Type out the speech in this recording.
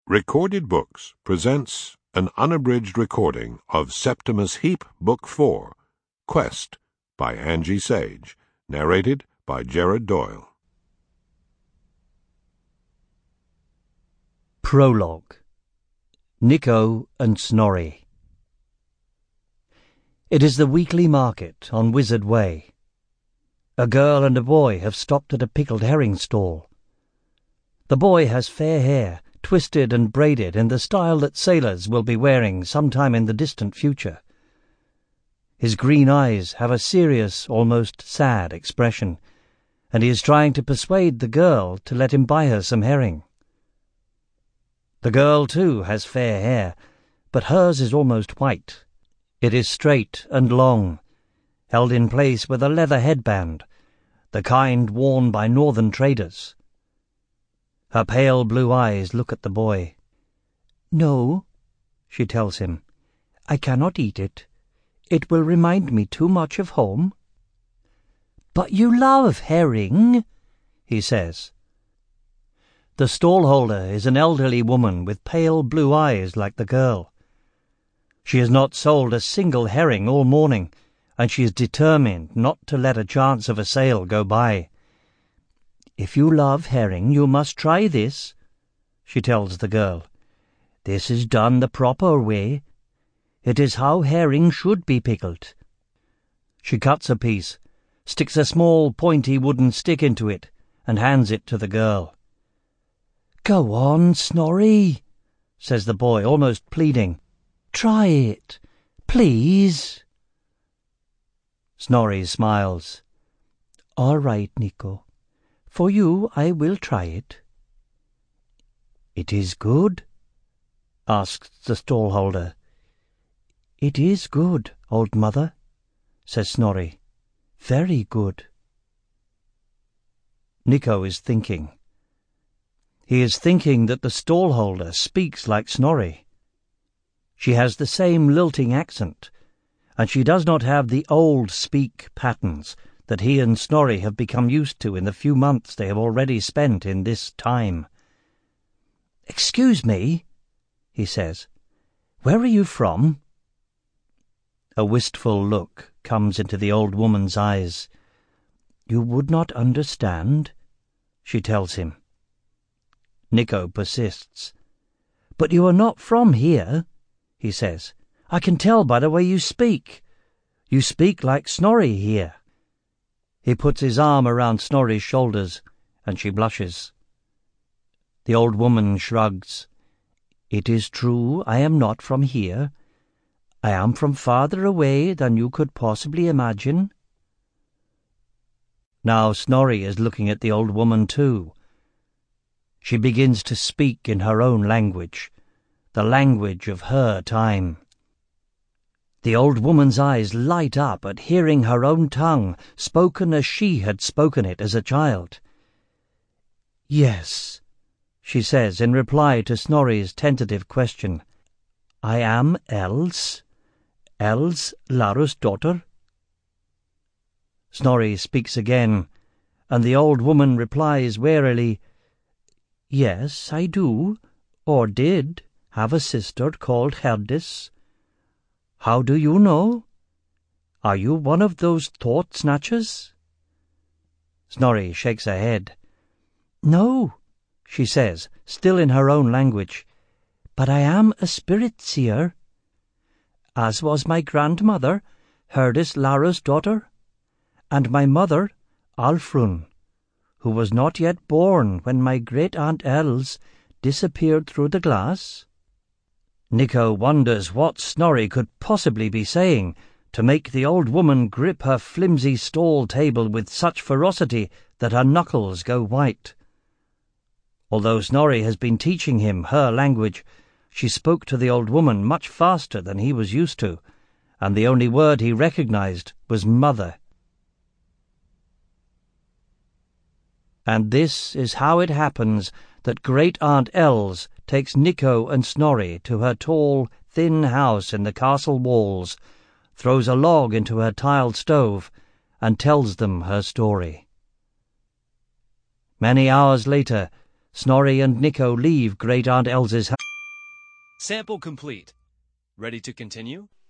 Recorded Books presents an unabridged recording of Septimus Heap, Book 4, Quest, by Angie Sage, narrated by Jared Doyle. Prologue. Nico and Snorri. It is the weekly market on Wizard Way. A girl and a boy have stopped at a pickled herring stall. The boy has fair hair, twisted and braided in the style that sailors will be wearing sometime in the distant future. His green eyes have a serious, almost sad expression, and he is trying to persuade the girl to let him buy her some herring. The girl, too, has fair hair, but hers is almost white. It is straight and long, held in place with a leather headband, the kind worn by northern traders. Her pale blue eyes look at the boy. "No," she tells him, "I cannot eat it. It will remind me too much of home." "But you love herring," he says. The stallholder is an elderly woman with pale blue eyes like the girl. She has not sold a single herring all morning, and she is determined not to let a chance of a sale go by. "If you love herring, you must try this," she tells the girl. "This is done the proper way. It is how herring should be pickled." She cuts a piece, sticks a small pointy wooden stick into it, and hands it to the girl. "Go on, Snorri," says the boy, almost pleading. "Try it, please." Snorri smiles. "All right, Nico. For you, I will try it." "It is good?" asks the stallholder. "It is good, old mother," says Snorri. "Very good." Nico is thinking. He is thinking that the stallholder speaks like Snorri. She has the same lilting accent, and she does not have the old speak patterns that he and Snorri have become used to in the few months they have already spent in this time. "Excuse me," he says. "Where are you from?" A wistful look comes into the old woman's eyes. "You would not understand," she tells him. Nico persists. "But you are not from here," he says. "I can tell by the way you speak. You speak like Snorri here." He puts his arm around Snorri's shoulders, and she blushes. The old woman shrugs. "It is true I am not from here. I am from farther away than you could possibly imagine." Now Snorri is looking at the old woman too. She begins to speak in her own language, the language of her time. The old woman's eyes light up at hearing her own tongue spoken as she had spoken it as a child. "Yes," she says in reply to Snorri's tentative question. "I am Els Larusdottir." Snorri speaks again, and the old woman replies warily, "Yes, I do, or did, have a sister called Herdis. How do you know? Are you one of those thought snatchers?" Snorri shakes her head. "No," she says, still in her own language, "but I am a spirit seer, as was my grandmother, Herdis Larusdottir, and my mother, Alfrun, who was not yet born when my great-aunt Els disappeared through the glass." Nico wonders what Snorri could possibly be saying to make the old woman grip her flimsy stall table with such ferocity that her knuckles go white. Although Snorri has been teaching him her language, she spoke to the old woman much faster than he was used to, and the only word he recognized was mother. And this is how it happens that Great-Aunt Els takes Nico and Snorri to her tall, thin house in the castle walls, throws a log into her tiled stove, and tells them her story. Many hours later, Snorri and Nico leave Great Aunt Elsa's house. Sample complete. Ready to continue?